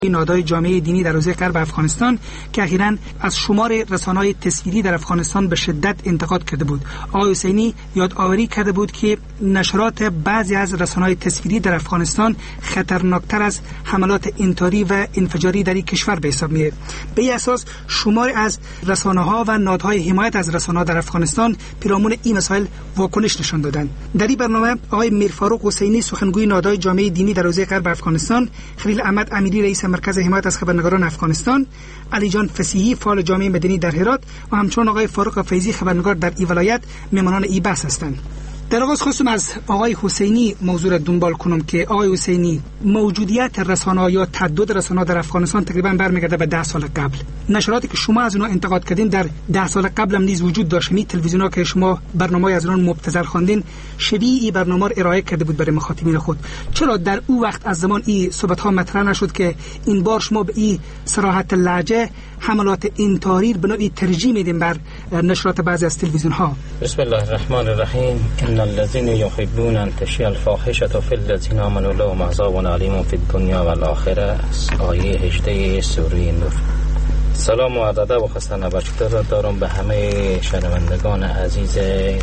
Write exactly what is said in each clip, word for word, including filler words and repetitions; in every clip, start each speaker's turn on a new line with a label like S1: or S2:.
S1: نادای جامعه دینی در حوزه غرب افغانستان که اخیراً از شمار رسانه‌های تصویری در افغانستان به شدت انتقاد کرده بود. آقای حسینی یادآوری کرده بود که نشرات بعضی از رسانه‌های تصویری در افغانستان خطرناکتر از حملات انتحاری و انفجاری در این کشور به حساب میاد. به این اساس شمار از رسانه‌ها و نهادهای حمایت از رسانه‌ها در افغانستان پیرامون این مسائل واکنش نشان دادند. در این برنامه آقای میرفاروق حسینی سخنگوی نادای جامعه دینی در حوزه غرب افغانستان، خلیل احمد امیری رئیس مرکز حمایت از خبرنگاران افغانستان، علی جان فسیحی فعال جامعه مدنی در هرات و همچنین آقای فاروق فیضی خبرنگار در این ولایت مهمانان این بحث هستند. در آغاز خواستم از آقای حسینی موضوع را دنبال کنم که آقای حسینی، موجودیت رسانه‌ها یا تعدد رسانه‌ها در افغانستان تقریبا برمیگرده به ده سال قبل. نشراتی که شما از اونها انتقاد کردین در ده سال قبل هم نیز وجود داشت. می تلویزیون‌ها که شما برنامه‌ای از اون مبتذل خواندین شبیه این برنامه را ارائه کرده بود برای مخاطبین خود. چرا در او وقت از زمان این صحبت‌ها مطرح نشد که این بار شما به این صراحت لهجه حملات انتحاری به نوعی ترجیح میدین بر نشرات بعضی از تلویزیون‌ها؟
S2: بسم الله الرحمن الرحیم. ان الذين يحبون ان تشيع الفاحشه في الذين آمنوا لهم عذاب علیم فی الدنیا والآخره. آیه هجده سوره نور. سلام و ادب و خسته نباشید را دارم به همه شنوندگان عزیز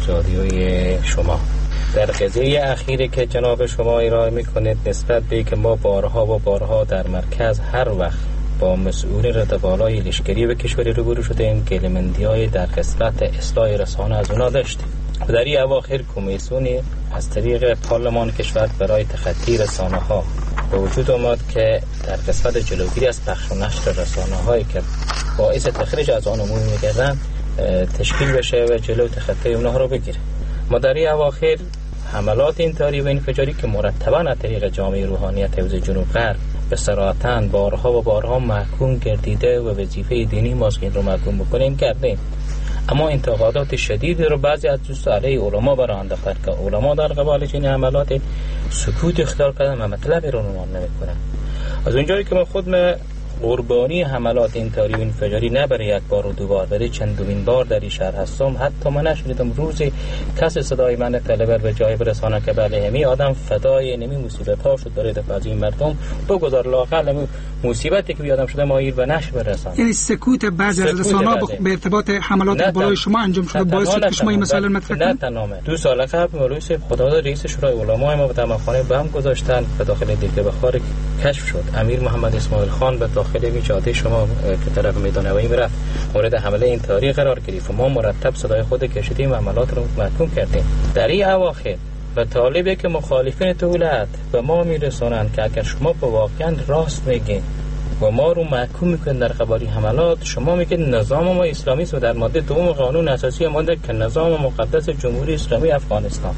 S2: رادیوی شما. در قضیه اخیری که جناب شما ارائه میکنید نسبت به که ما بارها و بارها در مرکز هر وقت با مسئولین رده بالای لشکری و کشوری روبرو شدیم که المندی‌های در قسمت اصلاح رسانه از اونا داشتیم. و در این اواخر کمیسیونی از طریق پارلمان کشور برای تخطی رسانه ها به وجود آمد که در قسمت جلوگیری از پخش و نشر رسانه هایی که باعث تخریج از آن عمومی می‌گردند تشکیل بشه و جلو تخطی اونها رو بگیره. ما در این اواخر حملات انتحاری و انفجاری که مرتباً از طریق جامعه روحانیت حوزه جنوب غرب به صراحتاً بارها و بارها محکوم گردیده و وظیفه دینی ماست که این رو محکوم بکنیم کردیم. اما انتقادات شدیدی رو بعضی از دوست علیه علما برای انداختن که علما در قبال چنین حملات سکوت اختیار کردن و مطلبی رو عنوان نمی‌کنن. از اونجایی که ما خود ما قربانی حملات انتحاری و انفجاری نه برای یک بار و دو بار برای چندمین بار در این شهر هستم، حتی من نشنیدم روزی کسی صدای من طلبه به جای برسانه که بله همی آدم فدای نمی مصیبت ها شد برای دفاع از این مردم بگذار لااقل مصیبتی که بیادم شده ما ایر و نشر برسانه.
S1: یعنی سکوت بعضی از رسانه‌ها به ارتباط حملات بالای شما انجام شده باعث شد که شما این مسئله مطرح کنید؟
S2: نه تمام. دو سال قبل مولوی خداداد رئیس شورای علما ما به تمامخانه بم گذاشتن به داخل دیگه بخار کشف شد. امیر محمد اسماعیل خان به داخل این جاده شما که طرف میدان هوایی میرفت مورد حمله انتحاری قرار گرفت. ما مرتب صدای خود کشیدیم و عملات رو محکوم کردیم. در این اواخر و طالبی که مخالفین دولت به ما میرسونن که اگر شما به واقعا راست میگین و ما رو محکوم میکنن در قبال حملات، شما میگید نظام ما اسلامی است و در ماده دوم قانون اساسی ماده که نظام مقدس جمهوری اسلامی افغانستان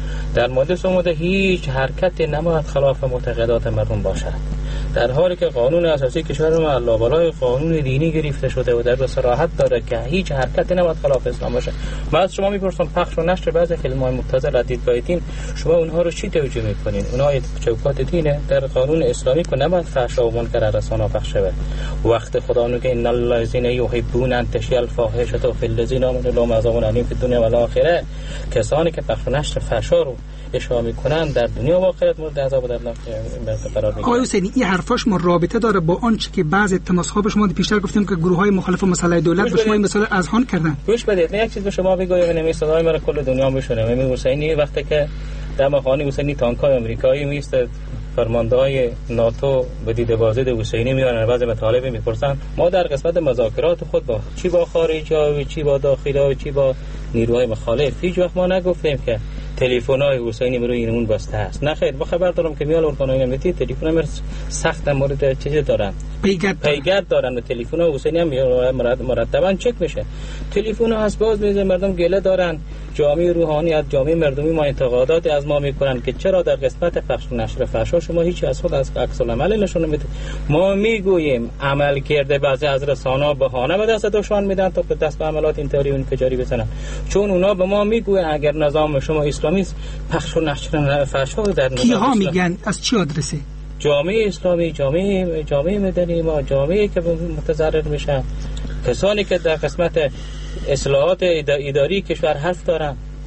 S2: در ماده سوم هیچ حرکتی نباید خلاف معتقدات مردم باشد، در حالی که قانون اساسی کشور ما علاوه قانون دینی گرفته شده و در صراحت داره که هیچ حرکتی نباید خلاف اسلام باشه. من از شما میپرسم پخش و نشر بعضی کلمات مبتذل از دیدگاه دین شما اونها رو چی توجیه میکنین؟ اونها چوکات دینه در قانون اسلامی که نباید فحش و منکر رسانه پخش شه. وقت خدا میگه ان الذين يحبون ان تشيع الفاحشه في الذين آمنوا لهم عذاب علیم فی الدنیا والآخره، کسانی که پخش و نشر فحشا رو اشاعه میکنن در دنیا و آخرت مورد عذاب در آخرت قرار میگیرن.
S1: آقای حسینی این حرفاش رابطه داره با آنچه که بعض تماس‌ها به شما پیشتر گفتیم که گروه‌های مخالف مسئله دولت به شما این مسئله اذعان کردن؟
S2: گوش بدید، یک چیز به شما بگم، نمی صدای مرا کل دنیا میشنوه. امیر حسینی وقتی که در مخانی حسینی تانکای آمریکایی میسته فرماندهای ناتو به دید بازدید حسینی میارن، بعضی مطالب میپرسن ما در قسمت مذاکرات خود با چی با خارجی‌ها و چی با داخلی‌ها و چی با نیروهای مخالف هیچ وقت ما نگفتیم که تلفن‌های حسینی برای اینمون بسته است. نه خیر، ما خبر دارم که میال ارگان‌های امنیتی تلفن امر سخت مورد چیزی دارن،
S1: پیگرد
S2: پیگرد دارن و تلفن حسینی هم مرتباً چک میشه. تلفن ها از باز میز مردم گله دارن، جامعه روحانی از جامعه مردمی ما انتقادات از ما میکنن که چرا در قسمت پخش و نشر فحشا شما هیچ از خود از عکس العمل نشون نمیدید. ما میگوییم عمل کرده بعضی از رسانه‌ها بهانه به دست دشمن میدن تا به دست به عملات انتحاری و انفجاری بزنن، چون اونا به ما میگوین اگر نظام شما اسلامی است پخش و نشر فحشا در نظام
S1: کیها میگن از چه آدرسی؟
S2: جامعه اسلامی، جامعه جامعه مدنی ما، جامعه که متضرر میشن، کسانی که در قسمت اصلاحات اداری کشور حرف دارن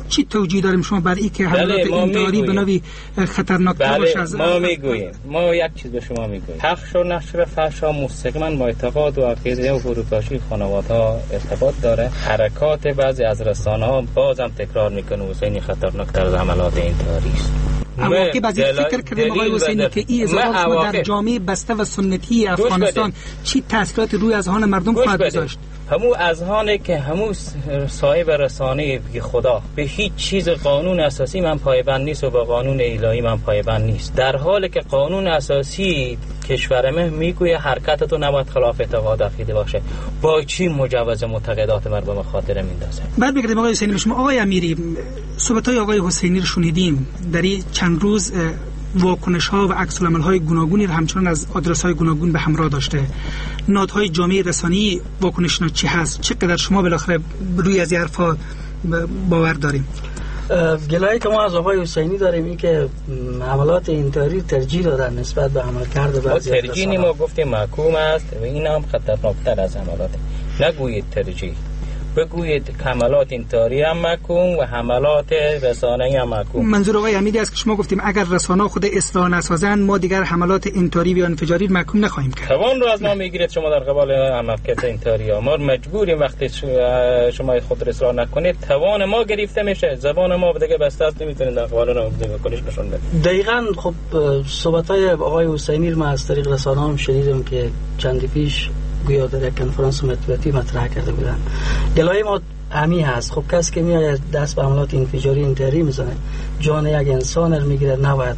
S1: چی توجیه داریم شما برای اینکه حملات انتحاری به نوعی خطرناک‌تر باشه؟ از
S2: ما میگوییم ما یک چیز به شما میگوییم، پخش و نشر فحشا مستقیما با اعتقاد و عقیده و فروپاشی خانواده‌ها ارتباط داره. حرکات بعضی از رسانه‌ها بازم تکرار میکنه حسینی خطرناکتر از حملات انتحاری است.
S1: واقعی بعضی فکر کردیم آقای حسینی که این اظهارات در جامعه بسته و سنتی افغانستان چی تاثیرات روی اذهان مردم خواهد گذاشت؟
S2: همو اذهانی که همو صاحب رسانه بگی خدا به هیچ چیز قانون اساسی من پایبند نیست و با قانون الهی من پایبند نیست، در حالی که قانون اساسی کشورمه میگویه حرکت تو نباید خلاف اعتقاد عقیده باشه، با چی مجوز معتقدات مردم خاطره میندازه؟
S1: بعد بگردیم آقای حسینی شما. آقای امیری، صحبت‌های آقای حسینی رو شنیدیم. در این چند روز واکنش‌ها و عکس‌العمل‌های گوناگونی رو همچنان از آدرس‌های گوناگون به همراه داشته. نهادهای جامعه رسانی واکنشنا چی هست؟ چقدر شما بالاخره روی از این حرفا باور داریم؟
S3: گلایه که ما از آقای حسینی داریم این که حملات انتحاری ترجیح دادن نسبت به عملکرد بعضی از
S2: ترجیح ما گفتیم محکوم است و این هم خطرناکتر از حملات. نگویید ترجیح، بگویید حملات انتحاری هم محکوم و حملات رسانه‌ای هم محکوم.
S1: منظور آقای امیری است که شما گفتیم اگر رسانه‌ها خود اصلاح نسازن ما دیگر حملات انتحاری و انفجاری محکوم نخواهیم کرد.
S2: توان رو از ما میگیرید شما در قبال حملات انتحاری. ما مجبوریم وقتی شما خود را اصلاح نکنید توان ما گرفته میشه، زبان ما دیگه بسته است، نمیتونید در قبال اون کنش نشون بدید.
S3: دقیقاً. خب صحبت‌های آقای حسینی ما از طریق رسانه‌ها هم شنیدیم که چند پیش گویا در یک کنفرانس مطبوعاتی مطرح کرده بودن. گلایه ما همی هست. خب کسی که میاد دست به حملات انفجاری انتحاری میزنه جان یک انسان رو میگیره، نباید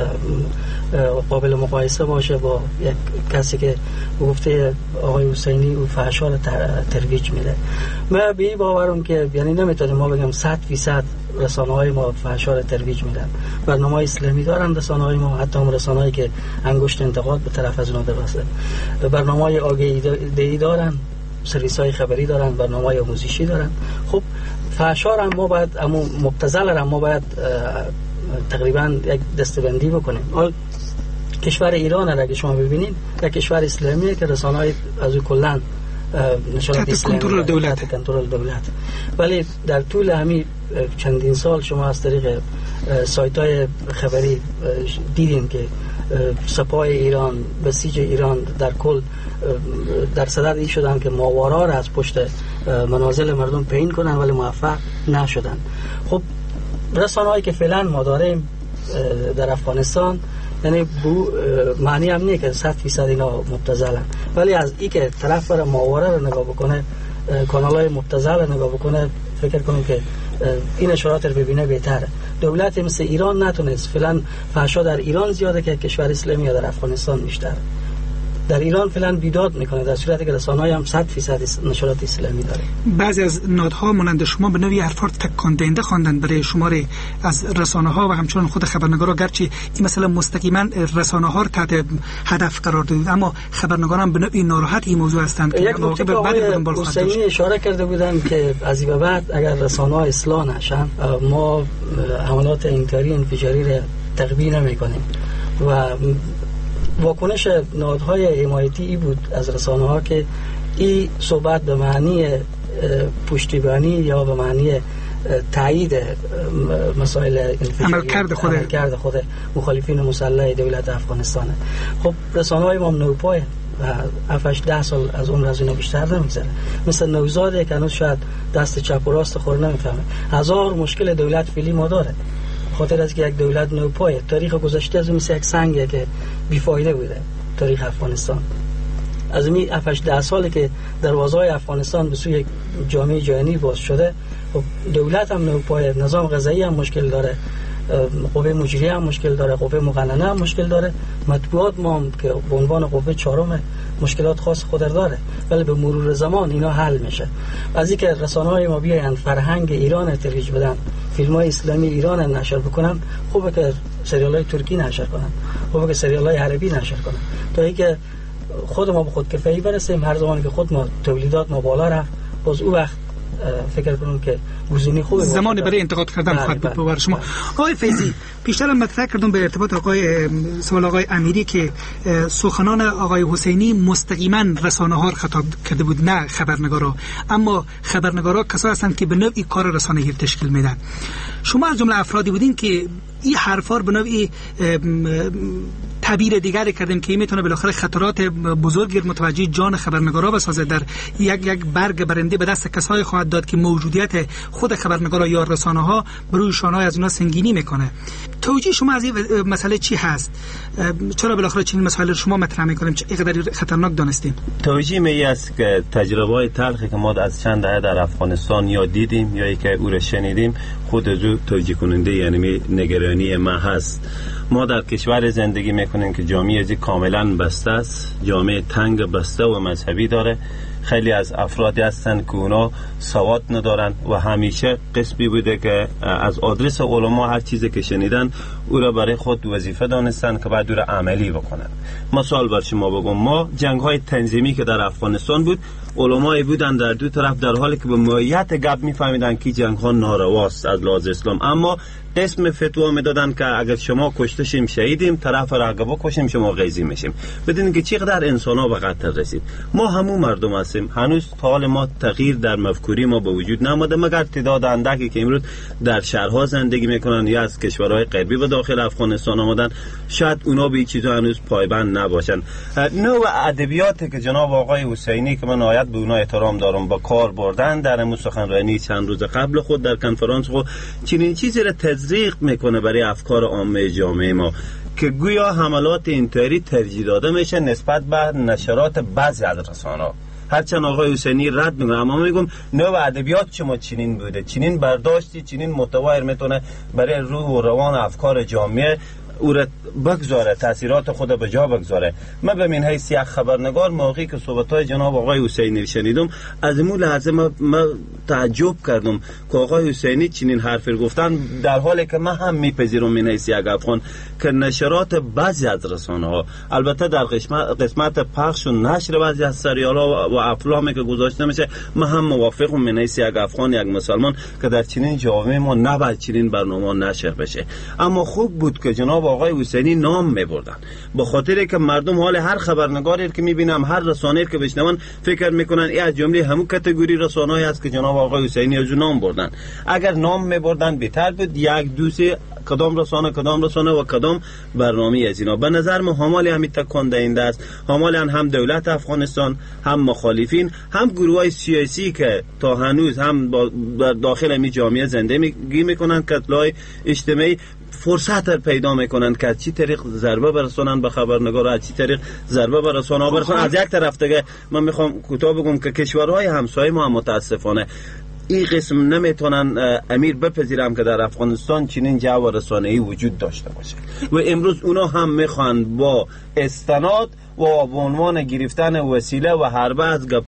S3: قابل مقایسه باشه با یک کسی که گفته آقای حسینی و فحشا رو ترویج میده. من به این باورم که یعنی نمیتونیم ما بگم صد فیصد رسانه‌های ما فحشا رو ترویج میدن. برنامه اسلامی دارن رسانه‌های ما، حتی هم رسانه‌هایی که انگشت انتقاد به طرف از اونها درسته. برنامه‌های آگهی دارن، سرویس‌های خبری دارن، برنامه‌های آموزشی دارن. خب فحشا رو ما باید امو مبتذل رو ما باید تقریبا یک دستبندی بکنیم. حال کشور ایران را که شما ببینید یک کشور اسلامیه که رسانه‌های از کلاً نشانات اسلامی
S1: کنترل دولت
S3: تحت کنترل دولت، ولی در طول همین چندین سال شما از طریق سایت‌های خبری دیدین که سپاه ایران، بسیج ایران در کل در صدد این شدن که ماورا را از پشت منازل مردم پین کنن ولی موفق نشدن. خب رسانه‌هایی که فعلا ما داریم در افغانستان یعنی بو معنی هم نیه که صد فیصد اینا مبتذلن، ولی از این که طرف بر ماورا رو نگاه بکنه، کانال‌های مبتذل رو نگاه بکنه، فکر کنم که این اشارات رو ببینه بهتره. دولت مثل ایران نتونست فعلا فحشا در ایران زیاده که کشور اسلامی یا در افغانستان بیشتر. در ایران فعلا بیداد میکنه در صورتی که رسانه‌های هم صد فیصد نشرات اسلامی داره.
S1: بعضی از نهادها مانند شما به نوعی حرفا تکان دهنده خواندند برای شماره از رسانه‌ها و همچنین خود خبرنگارا، گرچه این مثلا مستقیما رسانه‌ها رو تحت هدف قرار دادید اما خبرنگاران به نوعی ناراحت این موضوع هستند
S3: که واقعا به بعد دنبال خواهد داشت. اشاره کرده بودن که از این بعد اگر رسانه‌ها اصلاح نشن ما حملات انتحاری انفجاری را تقبیل نمی‌کنیم و واکنش نهادهای حمایتی ای بود از رسانه‌ها که این صحبت به معنی پشتیبانی یا به معنی تایید مسائل
S1: عملکرد خود
S3: عملکرد خود مخالفین مسلح دولت افغانستان. خب رسانه‌های ما نوپای هفت ده سال از عمر از اینا بیشتر نمیگذره، مثل نوزاده که هنوز شاید دست چپ و راست خور نمیفهمه. هزار مشکل دولت فعلی ما داره، خاطر از که یک دولت نوپای تاریخ گذشته از مثل یک سنگه که بیفایده بوده. تاریخ افغانستان از این هفت ده ساله که دروازه‌های افغانستان به سوی جامعه جهانی باز شده، دولت هم نوپای، نظام غذایی هم مشکل داره، قوه مجریه هم مشکل داره، قوه مقننه هم مشکل داره، مطبوعات ما هم که به عنوان قوه چهارم مشکلات خاص خود داره، ولی به مرور زمان اینا حل میشه. از اینکه رسانه‌های ما بیاین فرهنگ ایران ترویج بدن، فیلم‌های اسلامی ایران نشر بکنن، خوبه که سریال‌های ترکی نشر کنن، خوبه که سریال‌های عربی نشر کنن، تا اینکه خود ما به خود کفایی برسیم. هر زمانی که خود ما تولیدات ما بالا رفت، باز او وقت فکر کنم که گزینه خوبه
S1: زمان برای انتقاد کردن خواهد بود برای شما. آقای فیضی، بیشتر مطرح کردم به ارتباط آقای سوال آقای امیری که سخنان آقای حسینی مستقیما رسانه ها را خطاب کرده بود، نه خبرنگارا، اما خبرنگارا کسایی هستند که به نوعی کار رسانه‌ای تشکیل میدن. شما از جمله افرادی بودین که این حرفا به نوعی تعبیر دیگری کردیم که میتونه بالاخره خطرات بزرگی متوجه جان خبرنگارا بسازه، در یک یک برگ برنده به دست کسایی خواهد داد که موجودیت خود خبرنگارا یا رسانه ها بر روی شانه‌های از اونها سنگینی میکنه. توجیه شما از این مسئله چی هست؟ چرا بالاخره چنین مسائل رو شما مطرح میکنیم؟ چه اینقدر خطرناک دانستیم؟
S4: توجیه می است که تجربه‌های تلخی که ما از چند دهه در افغانستان یا دیدیم یا که او را شنیدیم خود از او توجیه کننده یعنی نگرانی ما هست. ما در کشور زندگی میکنیم که جامعه از کاملا بسته است، جامعه تنگ بسته و مذهبی داره. خیلی از افرادی هستن که اونا سواد ندارن و همیشه قسمی بوده که از آدرس علما هر چیزی که شنیدن او را برای خود وظیفه دانستن که بعد او را عملی بکنن. مثال بر شما بگم، ما جنگ های تنظیمی که در افغانستان بود، علمایی بودن در دو طرف در حالی که به ماهیت گپ میفهمیدن که جنگ ها نارواست از لحاظ اسلام، اما قسم فتوا میدادن که اگر شما کشته شیم شهیدیم، طرف را اگر بکشیم شما غیزی میشیم. بدون که چقدر انسان ها به قتل رسید. ما همون مردم هستیم، هنوز تا حال ما تغییر در مفکوری ما به وجود نموده، مگر تعداد اندکی که امروز در شهرها زندگی میکنن یا از کشورهای غربی به داخل افغانستان آمدن، شاید اونا به این چیزا هنوز پایبند نباشن. نوع ادبیاتی که جناب آقای حسینی که من نهایت به اونا احترام دارم با کار بردن در سخنرانی چند روز قبل خود در کنفرانس خود، چنین چیزی را تزریق میکنه برای افکار عامه جامعه ما که گویا حملات اینطوری ترجیح داده میشه نسبت به نشرات بعضی از رسانه‌ها. هرچند آقای حسینی رد میکنه، اما میگم نوع ادبیات شما چنین بوده، چنین برداشتی، چنین محتوایی میتونه برای روح و روان افکار جامعه او را بگذاره، تاثیرات خود به جا بگذاره. من به من حیث یک خبرنگار موقعی که صحبت‌های جناب آقای حسینی شنیدم، از این لحظه من, من تعجب کردم که آقای حسینی چنین حرفی گفتن، در حالی که من هم میپذیرم من حیث یک افغان که نشرات بعضی از رسانه‌ها، البته در قسمت, قسمت پخش و نشر بعضی از سریال‌ها و افلامی که گذاشته میشه، من هم موافقم من حیث یک افغان، یک مسلمان، که در چنین جامعه ما نباید چنین برنامه نشر بشه. اما خوب بود که جناب آقای حسینی نام میبردن، به خاطر که مردم حال هر خبرنگاری که میبینم، هر رسانه‌ای که بشنون، فکر میکنن این از جمله همون کاتگوری رسانه‌ای است که جناب آقای حسینی از نام بردن. اگر نام میبردن بهتر بود، یک دو سه کدام رسانه کدام رسانه و کدام برنامه از اینا. به نظر من حامل همین تکان دهنده است، حامل هم دولت افغانستان، هم مخالفین، هم گروهای سیاسی که تا هنوز هم در داخل این جامعه زندگی میکنن، کتلای اجتماعی فرصت پیدا میکنن که از چی طریق ضربه برسونن به خبرنگار، از چی طریق ضربه برسونن برسونن. از یک طرف دیگه من میخوام کوتاه بگم که کشورهای همسایه ما متاسفانه این قسم نمیتونن امیر بپذیرم که در افغانستان چنین جو رسانه‌ای وجود داشته باشه و امروز اونا هم میخوان با استناد و به عنوان گرفتن وسیله و حربه از گپ